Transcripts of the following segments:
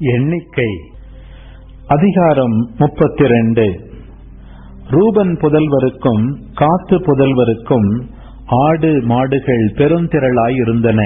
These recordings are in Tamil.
எண்ணிக்கை அதிகாரம் 32. ரூபன் புதல்வருக்கும் காத்து புதல்வருக்கும் ஆடு மாடுகள் பெருந்திரளாயிருந்தன.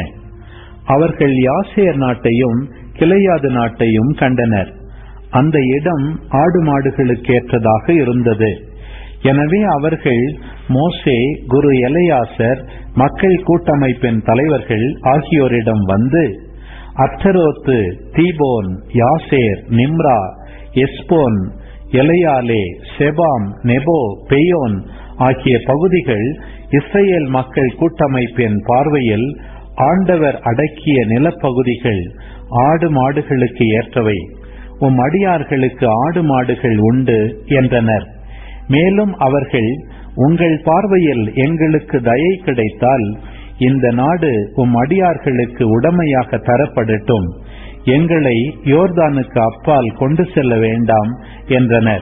அவர்கள் யாசேர் நாட்டையும் கிளையாது நாட்டையும் கண்டனர். அந்த இடம் ஆடு மாடுகளுக்கு ஏற்றதாக இருந்தது. எனவே அவர்கள் மோசே, குரு எலெயாசர், மக்கள் கூட்டமைப்பின் தலைவர்கள் ஆகியோரிடம் வந்து, அத்தரோத்து, தீபோன், யாசேர், நிம்ரா, எஸ்போன், எலையாலே, செபாம், நெபோ, பெயோன் ஆகிய பகுதிகள் இஸ்ரேல் மக்கள் கூட்டமைப்பின் பார்வையில் ஆண்டவர் அடக்கிய நிலப்பகுதிகள் ஆடு மாடுகளுக்கு ஏற்றவை. உம் அடியார்களுக்கு ஆடு மாடுகள் உண்டு என்றனர். மேலும் அவர்கள், உங்கள் பார்வையில் எங்களுக்கு தயை கிடைத்தால் இந்த நாடு உம் அடியார்களுக்கு உடமையாக தரப்படட்டும், எங்களை யோர்தானுக்கு அப்பால் கொண்டு செல்ல வேண்டாம் என்றனர்.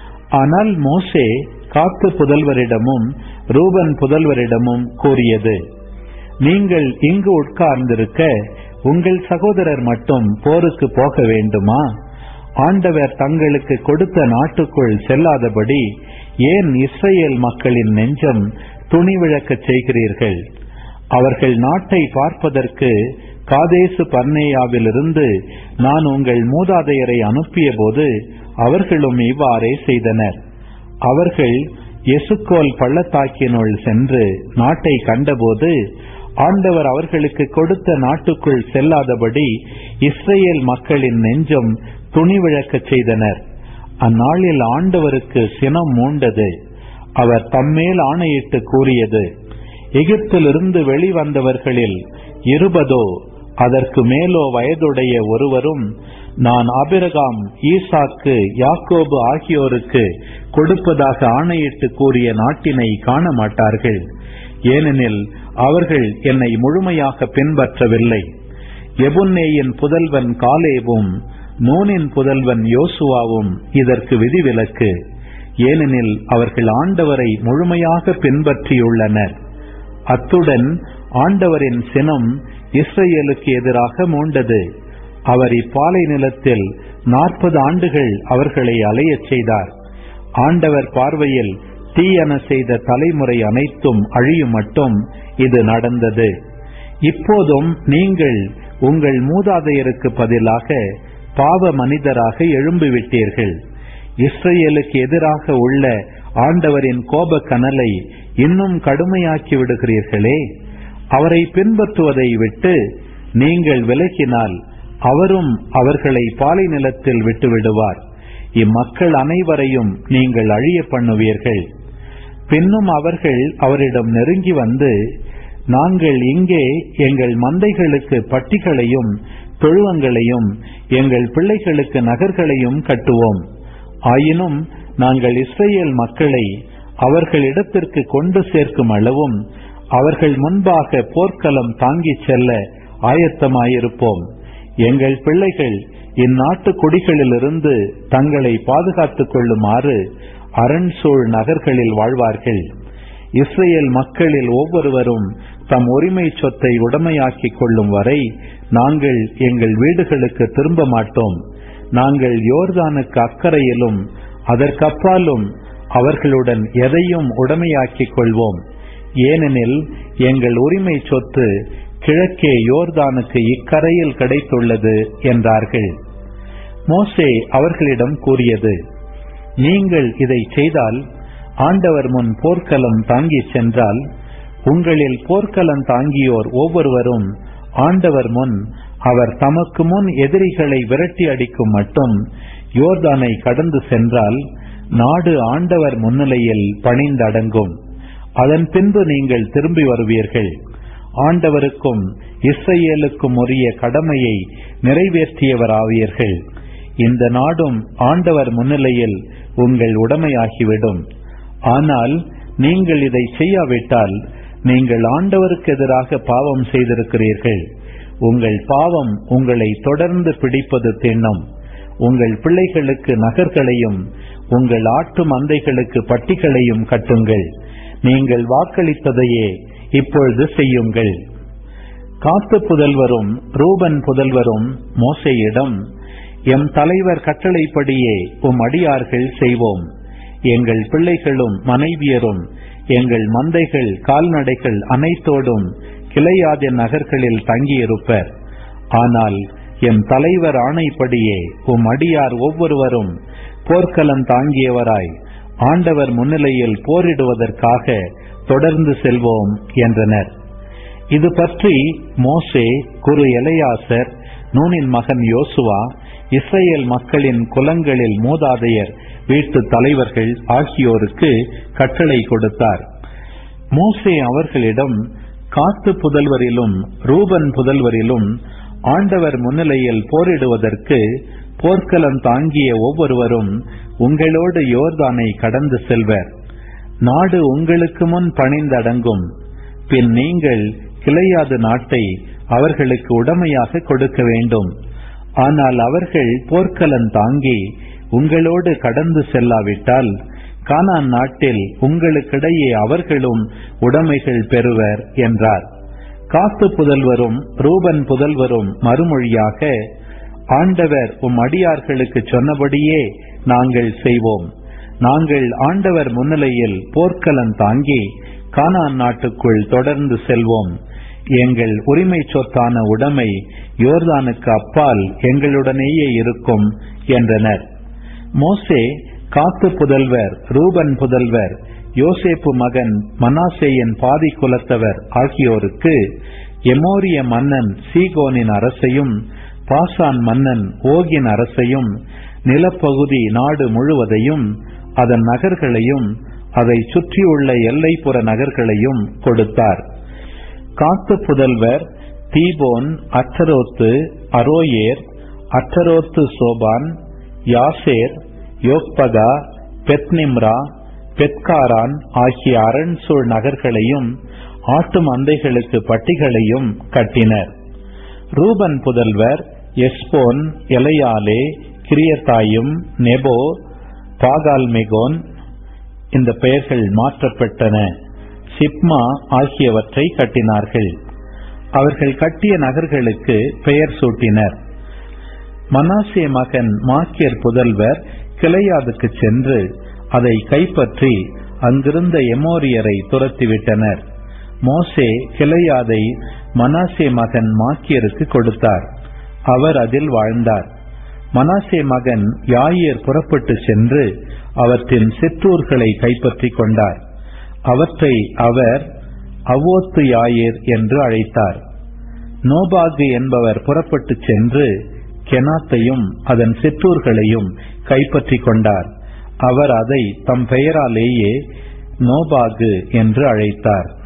ஆனால் மோசே காத்து புதல்வரிடமும் ரூபன் புதல்வரிடமும் கூறியது, நீங்கள் இங்கு உட்கார்ந்திருக்க உங்கள் சகோதரர் மட்டும் போருக்கு போக வேண்டுமா? ஆண்டவர் தங்களுக்கு கொடுத்த நாட்டுக்குள் செல்லாதபடி ஏன் இஸ்ரேல் மக்களின் நெஞ்சம் துணிவிழக்கச் செய்கிறீர்கள்? அவர்கள் நாட்டை பார்ப்பதற்கு காதேசு பர்னேயாவிலிருந்து நான் உங்கள் மூதாதையரை அனுப்பிய போது அவர்களும் இவ்வாறே செய்தனர். அவர்கள் எசுக்கோல் பள்ளத்தாக்கினுள் சென்று நாட்டை கண்டபோது ஆண்டவர் அவர்களுக்கு கொடுத்த நாட்டுக்குள் செல்லாதபடி இஸ்ரேல் மக்களின் நெஞ்சம் துணிவிழக்கச் செய்தனர். அந்நாளில் ஆண்டவருக்கு சினம் மூண்டது. அவர் தம்மேல் ஆணையிட்டு கூறியது, எகிப்திலிருந்து வெளிவந்தவர்களில் 20 அதற்கு மேலோ வயதுடைய ஒருவரும் நான் ஆபிரகாம், ஈசாக்கு, யாக்கோபு ஆகியோருக்கு கொடுப்பதாக ஆணையிட்டு கூறிய நாட்டினை காண மாட்டார்கள். ஏனெனில் அவர்கள் என்னை முழுமையாக பின்பற்றவில்லை. எபுன்னேயின் புதல்வன் காலேவும் நூனின் புதல்வன் யோசுவாவும் இதற்கு விதிவிலக்கு. ஏனெனில் அவர்கள் ஆண்டவரை முழுமையாக பின்பற்றியுள்ளனர். அத்துடன் ஆண்டவரின் சினம் இஸ்ரேலுக்கு எதிராக மூண்டது. அவர் இப்பாலை நிலத்தில் 40 ஆண்டுகள் அவர்களை அலையச் செய்தார். ஆண்டவர் பார்வையில் தீயன செய்த தலைமுறை அனைத்தும் அழியும் மட்டும் இது நடந்தது. இப்போதும் நீங்கள் உங்கள் மூதாதையருக்கு பதிலாக பாவ மனிதராக எழும்பிவிட்டீர்கள். இஸ்ரேலுக்கு எதிராக உள்ள ஆண்டவரின் கோப கனலை இன்னும் கடுமையாக்கி விடுகிறீர்களே. அவரை பின்பற்றுவதை விட்டு நீங்கள் விலகினால் அவரும் அவர்களை பாலை நிலத்தில் விட்டுவிடுவார். இம்மக்கள் அனைவரையும் நீங்கள் அழிய பண்ணுவீர்கள். பின்னும் அவர்கள் அவரிடம் நெருங்கி வந்து, நாங்கள் இங்கே எங்கள் மந்தைகளுக்கு பட்டிகளையும் தொழுவங்களையும் எங்கள் பிள்ளைகளுக்கு நகர்களையும் கட்டுவோம். ஆயினும் நாங்கள் இஸ்ரேல் மக்களை அவர்களிடத்திற்கு கொண்டு சேர்க்கும் அளவும் அவர்கள் முன்பாக போர்க்களம் தாங்கிச் செல்ல ஆயத்தமாயிருப்போம். எங்கள் பிள்ளைகள் இந்நாட்டு குடிகளிலிருந்து தங்களை பாதுகாத்துக் கொள்ளுமாறு அரண்சூழ் நகர்களில் வாழ்வார்கள். இஸ்ரேல் மக்களில் ஒவ்வொருவரும் தம் உரிமை சொத்தை உடைமையாக்கிக் கொள்ளும் வரை நாங்கள் எங்கள் வீடுகளுக்கு திரும்ப மாட்டோம். நாங்கள் யோர்தானுக்கு அக்கறையிலும் அதற்கப்பாலும் அவர்களுடன் எதையும் உடைமையாக்கிக் கொள்வோம். ஏனெனில் எங்கள் உரிமை சொத்து கிழக்கே யோர்தானுக்கு இக்கரையில் கிடைத்துள்ளது என்றார்கள். மோசே அவர்களிடம் கூறியது, நீங்கள் இதை செய்தால் ஆண்டவர் முன் போர்க்களம் தாங்கி சென்றால் உங்களில் போர்க்களம் தாங்கியோர் ஒவ்வொருவரும் ஆண்டவர் முன் அவர் தமக்கு முன் எதிரிகளை விரட்டி அடிக்கும் மட்டும் யோர்தானை கடந்து சென்றால் நாடு ஆண்டவர் முன்னிலையில் பணிந்தடங்கும். அதன் பின்பு நீங்கள் திரும்பி வருவீர்கள். ஆண்டவருக்கும் இஸ்ரேலுக்கும் உரிய கடமையை நிறைவேற்றியவராவீர்கள். இந்த நாடும் ஆண்டவர் முன்னிலையில் உங்கள் உடைமையாகிவிடும். ஆனால் நீங்கள் இதை செய்யாவிட்டால் நீங்கள் ஆண்டவருக்கு எதிராக பாவம் செய்திருக்கிறீர்கள். உங்கள் பாவம் உங்களை தொடர்ந்து பிடிப்பது தின்னும். உங்கள் பிள்ளைகளுக்கு நகர்களையும் உங்கள் ஆட்டு மந்தைகளுக்கு பட்டிகளையும் கட்டுங்கள். நீங்கள் வாக்களித்ததையே இப்பொழுது செய்யுங்கள். காத்து புதல்வரும் ரூபன் புதல்வரும் மோசேயிடம், எம் தலைவர் கட்டளைப்படியே உம் அடியார்கள் செய்வோம். எங்கள் பிள்ளைகளும் மனைவியரும் எங்கள் மந்தைகள் கால்நடைகள் அனைத்தோடும் கிளையாதின் நகர்களில் தங்கியிருப்பர். ஆனால் எம் தலைவர் ஆணைப்படியே உம் அடியார் ஒவ்வொருவரும் போர்க்களம் தாங்கியவராய் ஆண்டவர் முன்னிலையில் போரிடுவதற்காக தொடர்ந்து செல்வோம் என்றனர். இது பற்றி மோசே, குரு எலெயாசர், நூனின் மகன் யோசுவா, இஸ்ரேல் மக்களின் குலங்களில் மூதாதையர் வீட்டு தலைவர்கள் ஆகியோருக்கு கட்டளை கொடுத்தார். மோசே அவர்களிடம், காத்து புதல்வரிலும் ரூபன் புதல்வரிலும் ஆண்டவர் முன்னிலையில் போரிடுவதற்கு போர்க்களம் தாங்கிய ஒவ்வொருவரும் உங்களோடு யோர்தானை கடந்து செல்வர். நாடு உங்களுக்கு முன் பணிந்தடங்கும். பின் நீங்கள் கிளையாது நாட்டை அவர்களுக்கு உடமையாக கொடுக்க வேண்டும். ஆனால் அவர்கள் போர்க்களம் தாங்கி உங்களோடு கடந்து செல்லாவிட்டால் கானான் நாட்டில் உங்களுக்கிடையே அவர்களும் உடைமைகள் பெறுவர் என்றார். காத்து புதல்வரும் ரூபன் புதல்வரும் மறுமொழியாக, ஆண்டவர் உம் அடியார்களுக்கு சொன்னபடியே நாங்கள் செய்வோம். நாங்கள் ஆண்டவர் முன்னிலையில் போர்க்களம் தாங்கி கானான் நாட்டுக்குள் தொடர்ந்து செல்வோம். எங்கள் உரிமை சொத்தான உடைமை யோர்தானுக்கு அப்பால் எங்களுடனேயே இருக்கும் என்றனர். மோசே காத்து புதல்வர் ரூபன் புதல்வர் யோசேப்பு மகன் மனாசேயின் பாதி குலத்தவர் ஆகியோருக்கு எமோரிய மன்னன் சீகோனின் அரசையும் பாசான் மன்னன் ஓகின் அரசையும் நிலப்பகுதி நாடு முழுவதையும் அதன் நகர்களையும் அதை சுற்றியுள்ள எல்லைப்புற நகர்களையும் கொடுத்தார். காத்து புதல்வர் தீபோன், அட்டரோத்து, அரோயேர், அட்டரோத்து சோபான், யாசேர், யோக்பகா, பெத்னிம்ரா, பெத்காரான் ஆகிய அரண்சூழ் நகர்களையும் ஆட்டு மந்தைகளுக்கு பட்டிகளையும் கட்டினர். ரூபன் புதல்வர் எஸ்போன், எலையாலே, கிரியத்தாயும், நெபோ, பாகால்மெகோன், இந்த பெயர்கள் மாற்றப்பட்டன, சிப்மா ஆகியவற்றை கட்டினார்கள். அவர்கள் கட்டிய நகர்களுக்கு பெயர் சூட்டினர். மனாசே மகன் மாக்கியர் புதல்வர் கிளையாதுக்கு சென்று அதை கைப்பற்றி அங்கிருந்த எமோரியரை துரத்திவிட்டனர். மோசே கிளையாதை மனாசே மகன் மாக்கியருக்கு கொடுத்தார். அவர் அதில் வாழ்ந்தார். மனாசே மகன் யாயேர் புறப்பட்டு சென்று அவற்றின் சிற்றூர்களை கைப்பற்றி கொண்டார். அவற்றை அவர் அவோத்து யாயேர் என்று அழைத்தார். நோபாகு என்பவர் புறப்பட்டு சென்று கெனாத்தையும் அதன் சிற்றூர்களையும் கைப்பற்றி கொண்டார். அவர் அதை தம் பெயராலேயே நோபாகு என்று அழைத்தார்.